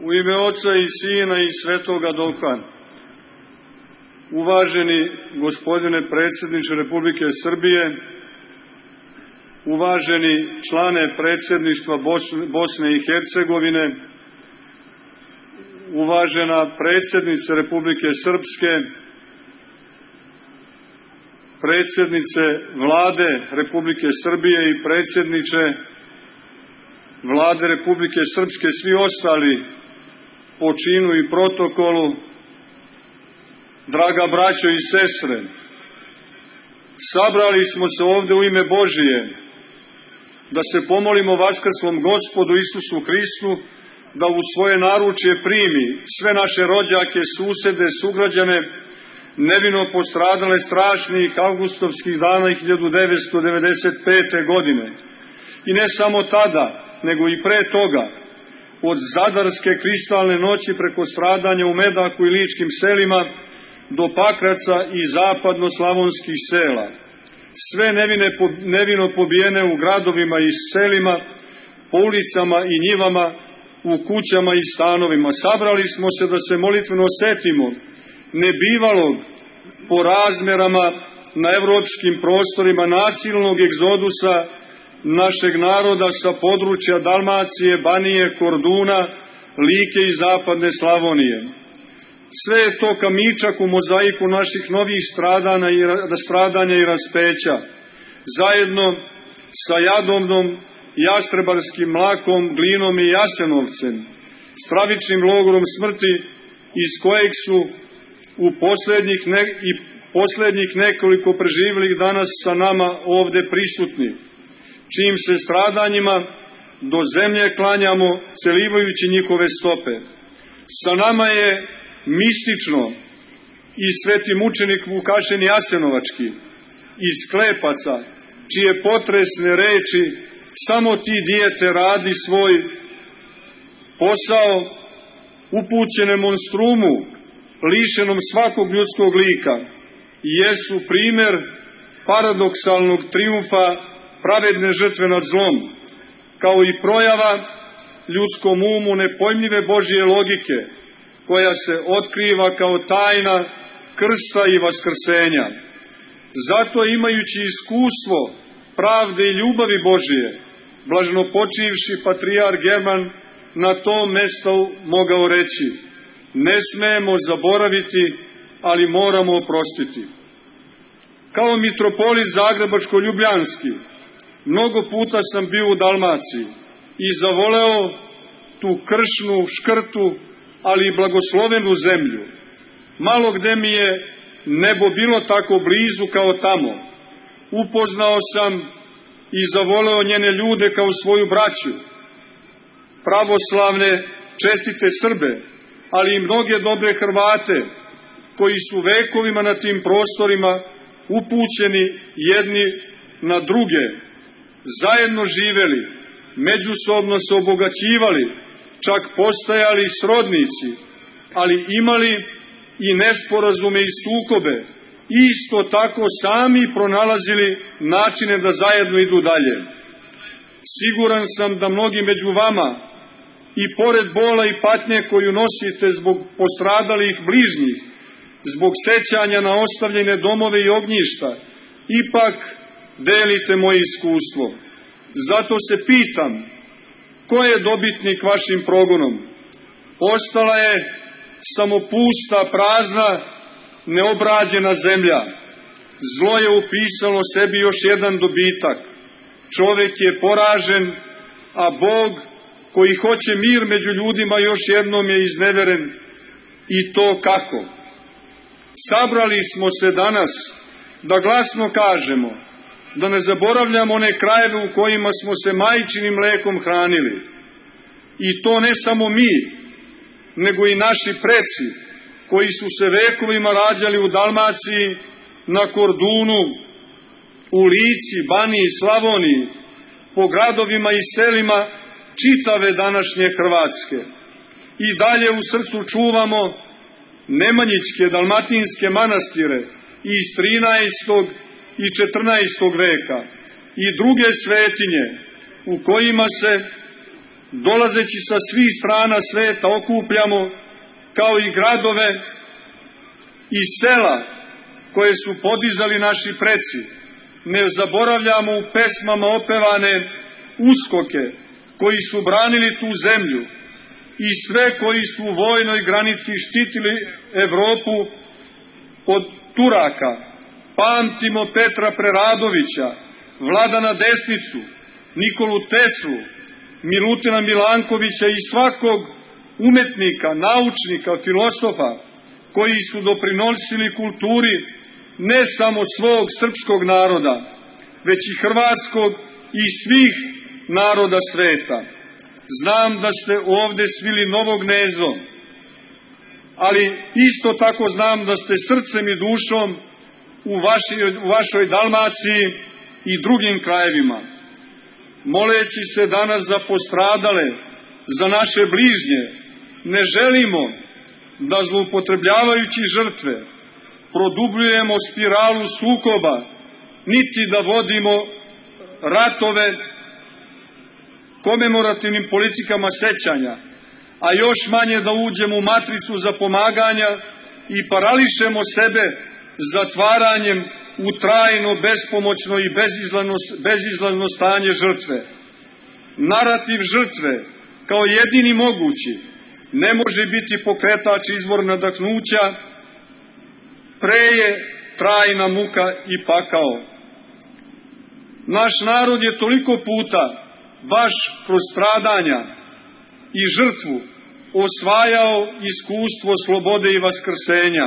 U ime Oca i Sina i Svetoga Duha. Uvaženi gospodine predsjedniče Republike Srbije, uvaženi člane predsjedništva Bosne i Hercegovine, uvažena predsjednice Republike Srpske, predsjednice Vlade Republike Srbije i predsjedniče Vlade Republike Srpske, svi ostali po činu i protokolu, draga braćo i sestre, sabrali smo se ovde u ime Božije da se pomolimo vaskrslom Gospodu Isusu Hristu da u svoje naručje primi sve naše rođake, susede, sugrađane, nevino postradale strašnih avgustovskih dana 1995. godine. I ne samo tada, nego i pre toga, od Zadarske kristalne noći preko stradanja u Medaku i ličkim selima do Pakraca i zapadno-slavonskih sela. Sve nevino pobijene u gradovima i selima, po ulicama i njivama, u kućama i stanovima. Sabrali smo se da se molitveno setimo nebivalog po razmerama na evropskim prostorima nasilnog egzodusa našeg naroda sa područja Dalmacije, Banije, Korduna, Like i zapadne Slavonije. Sve je to kamičak u mozaiku naših novih stradanja i raspeća, zajedno sa Jadovnom, Jastrebarskim mlakom, Glinom i Jasenovcem, stravičnim logorom smrti iz kojeg su u poslednjih nekoliko preživjelih danas sa nama ovde prisutni, čijim se stradanjima do zemlje klanjamo, celivajući njihove stope. Sa nama je mistično i sveti mučenik Vukašin Jasenovački iz Klepaca, čije potresne reči samo ti dijete radi svoj posao, upućene monstrumu, lišenom svakog ljudskog lika, jesu primer paradoksalnog trijumfa pravedne žrtve nad zlom, kao i projava ljudskom umu nepojmljive Božje logike, koja se otkriva kao tajna krsta i vaskrsenja. Zato, imajući iskustvo pravde i ljubavi Božije, blaženopočivši patrijarh German na tom mestu mogao reći: ne smemo zaboraviti, ali moramo oprostiti. Kao mitropolit Zagrebačko-Ljubljanski, mnogo puta sam bio u Dalmaciji i zavoleo tu kršnu, škrtu, ali i blagoslovenu zemlju. Malo gde mi je nebo bilo tako blizu kao tamo. Upoznao sam i zavoleo njene ljude kao svoju braću, pravoslavne, čestite Srbe, ali i mnoge dobre Hrvate, koji su vekovima na tim prostorima upućeni jedni na druge, zajedno živeli, međusobno se obogaćivali, čak postajali srodnici, ali imali i nesporazume i sukobe, isto tako sami pronalazili načine da zajedno idu dalje. Siguran sam da mnogi među vama, i pored bola i patnje koju nosite zbog postradalih bližnjih, zbog sećanja na ostavljene domove i ognjišta, ipak delite moje iskustvo. Zato se pitam, ko je dobitnik vašim progonom? Ostala je samo pusta, prazna, neobrađena zemlja. Zlo je upisalo sebi još jedan dobitak. Čovek je poražen, a Bog, koji hoće mir među ljudima, još jednom je izneveren. I to kako? Sabrali smo se danas da glasno kažemo, da ne zaboravljamo one krajeve u kojima smo se majčinim mlekom hranili. I to ne samo mi, nego i naši preci, koji su se vekovima rađali u Dalmaciji, na Kordunu, u Lici, Baniji, Slavoniji, po gradovima i selima čitave današnje Hrvatske. I dalje u srcu čuvamo nemanjićke, dalmatinske manastire iz 13. i 14. veka i druge svetinje u kojima se dolazeći sa svih strana sveta okupljamo, kao i gradove i sela koje su podizali naši preci. Ne zaboravljamo u pesmama opevane uskoke koji su branili tu zemlju i sve koji su u vojnoj granici štitili Evropu od Turaka. Pamtimo Petra Preradovića, Vladana Desnicu, Nikolu Teslu, Milutina Milankovića i svakog umetnika, naučnika, filosofa koji su doprinosili kulturi ne samo svog srpskog naroda, već i hrvatskog i svih naroda sveta. Znam da ste ovde svili novo gnezdo, ali isto tako znam da ste srcem i dušom u vašoj Dalmaciji i drugim krajevima. Moleći se danas za postradale, za naše bližnje, ne želimo da zloupotrebljavajući žrtve produbljujemo spiralu sukoba, niti da vodimo ratove komemorativnim politikama sećanja, a još manje da uđemo u matricu zapomaganja i parališemo sebe zatvaranjem u trajno, bespomoćno i bezizlazno stanje žrtve. Narativ žrtve, kao jedini mogući, ne može biti pokretač izvor nadahnuća, pre je trajna muka i pakao. Naš narod je toliko puta, baš kroz stradanja i žrtvu, osvajao iskustvo slobode i vaskrsenja,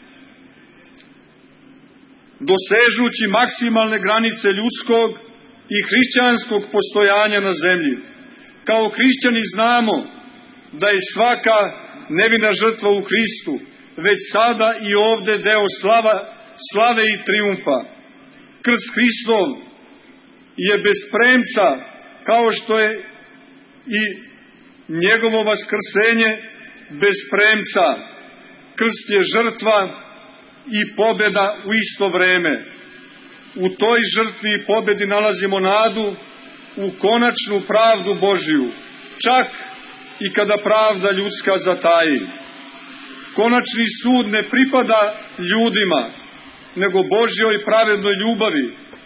dosežući maksimalne granice ljudskog i hrišćanskog postojanja na zemlji. Kao hrišćani znamo da je svaka nevina žrtva u Hristu već sada i ovde deo slave i trijumfa. Krst Hristov je bez premca, kao što je i njegovo vaskrsenje bez premca. Krst je žrtva i pobjeda u isto vreme. U toj žrtvi i pobjedi nalazimo nadu u konačnu pravdu Božiju, čak i kada pravda ljudska zataji. Konačni sud ne pripada ljudima, nego Božjoj pravednoj ljubavi,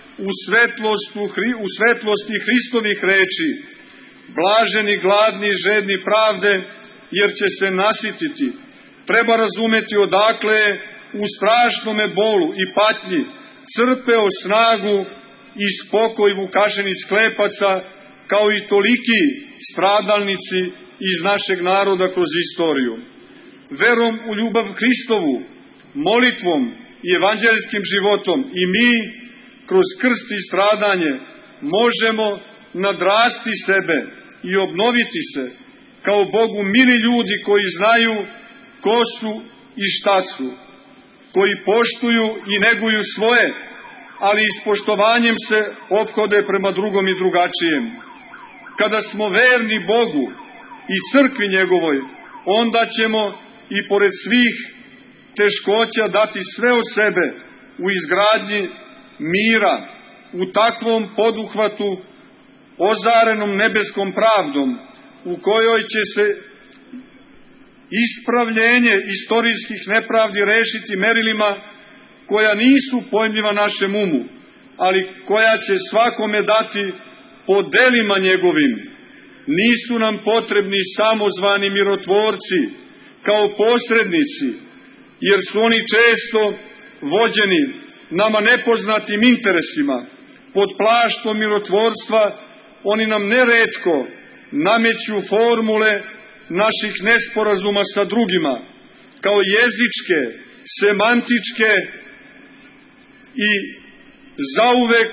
u svetlosti Hristovih reči. Blaženi, gladni i žedni pravde, jer će se nasititi. Treba razumeti odakle u strašnome bolu i patnji crpeo snagu i spokoj Vukašinih sklepaca, kao i toliki stradalnici iz našeg naroda kroz istoriju. Verom u ljubav Hristovu, molitvom i evanđelskim životom i mi, kroz krst i stradanje, možemo nadrasti sebe i obnoviti se kao Bogu mili ljudi koji znaju ko su i šta su, koji poštuju i neguju svoje, ali i s poštovanjem se ophode prema drugom i drugačijem. Kada smo verni Bogu i crkvi njegovoj, onda ćemo i pored svih teškoća dati sve od sebe u izgradnji mira, u takvom poduhvatu ozarenom nebeskom pravdom, u kojoj će se ispravljenje istorijskih nepravdi rešiti merilima koja nisu pojmljiva našem umu, ali koja će svakome dati po delima njegovim. Nisu nam potrebni samozvani mirotvorci kao posrednici, jer su oni često vođeni nama nepoznatim interesima. Pod plaštom mirotvorstva oni nam neretko nameću formule naših nesporazuma sa drugima, kao jezičke, semantičke i zauvek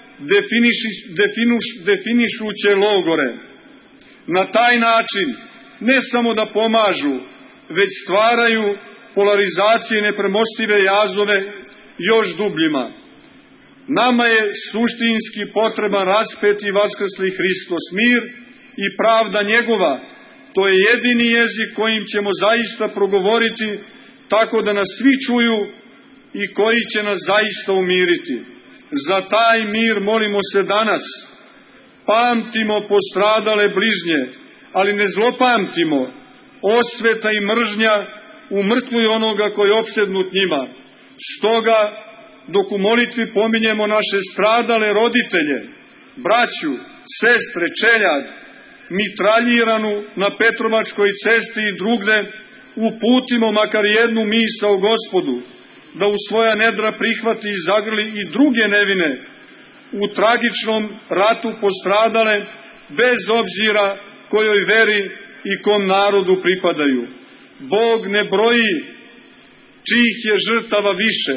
definišuće logore. Na taj način ne samo da pomažu, već stvaraju polarizacije i nepremostive jazove još dubljima. Nama je suštinski potreban raspet i vaskrsli Hristos, mir i pravda njegova. To je jedini jezik kojim ćemo zaista progovoriti, tako da nas svi čuju i koji će nas zaista umiriti. Za taj mir molimo se danas. Pamtimo postradale bližnje ali ne zlopamtimo, osveta i mržnja umrtvuju onoga koji je opsednut njima. Stoga, dok u molitvi pominjemo naše stradale roditelje, braću, sestre, čeljad, mitraljiranu na Petrovačkoj cesti i drugde, uputimo makar jednu misao Gospodu, da u svoja nedra prihvati i zagrli i druge nevine, u tragičnom ratu postradale, bez obzira kojoj veri i kom narodu pripadaju. Bog ne broji čijih je žrtava više,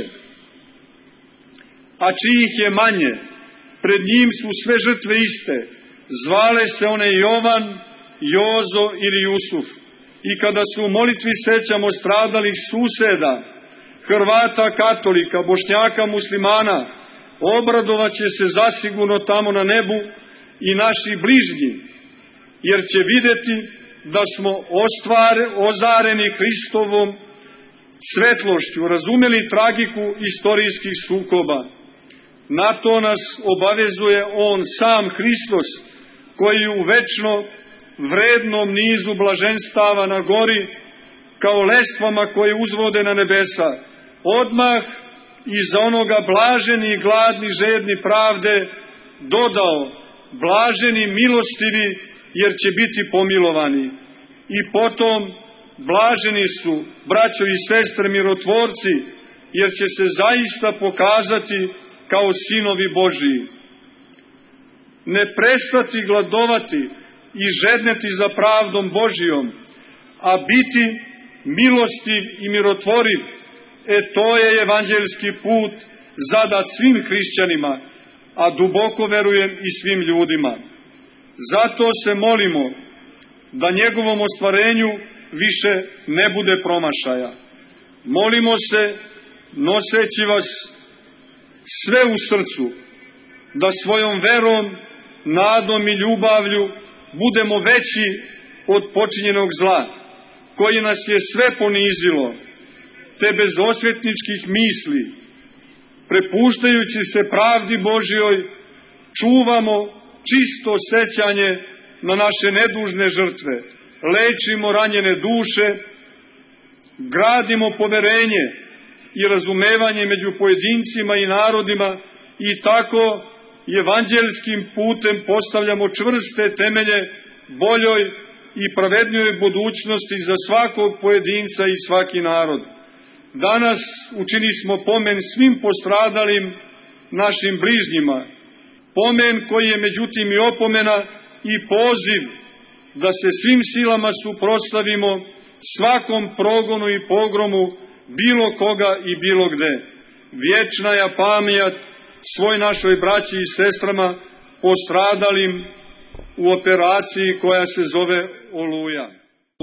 a čijih je manje. Pred njim su sve žrtve iste, zvale se one Jovan, Jozo ili Jusuf. I kada se u molitvi sećamo stradalih suseda, Hrvata, katolika, Bošnjaka, muslimana, obradovaće se zasigurno tamo na nebu i naši bližnji, jer će videti da smo ozareni Hristovom svetlošću, razumeli tragiku istorijskih sukoba. Na to nas obavezuje On sam Hristos, koji u večno vrednom nizu blaženstava na gori, kao lestvama koje uzvode na nebesa, odmah iza onoga blaženi i gladni žedni pravde dodao: blaženi milostivi, jer će biti pomilovani. I potom: blaženi su, braćo i sestre mirotvorci, jer će se zaista pokazati kao sinovi Božiji. Ne prestati gladovati i žedneti za pravdom Božijom, a biti milostiv i mirotvoriv, to je evanđeljski put zadat svim hrišćanima, a duboko verujem i svim ljudima. Zato se molimo da njegovom ostvarenju više ne bude promašaja. Molimo se, noseći vas sve u srcu, da svojom verom, nadom i ljubavlju budemo veći od počinjenog zla, koji nas je sve ponizilo, te bez osvetničkih misli, prepuštajući se pravdi Božjoj, čuvamo čisto sećanje na naše nedužne žrtve, lečimo ranjene duše, gradimo poverenje i razumevanje među pojedincima i narodima i tako evanđelskim putem postavljamo čvrste temelje boljoj i pravednijoj budućnosti za svakog pojedinca i svaki narod. Danas učinismo pomen svim postradalim našim bližnjima, pomen koji je međutim i opomena i poziv da se svim silama suprotstavimo svakom progonu i pogromu bilo koga i bilo gde. Vječna je pamijat svoj našoj braći i sestrama postradalim u operaciji koja se zove Oluja.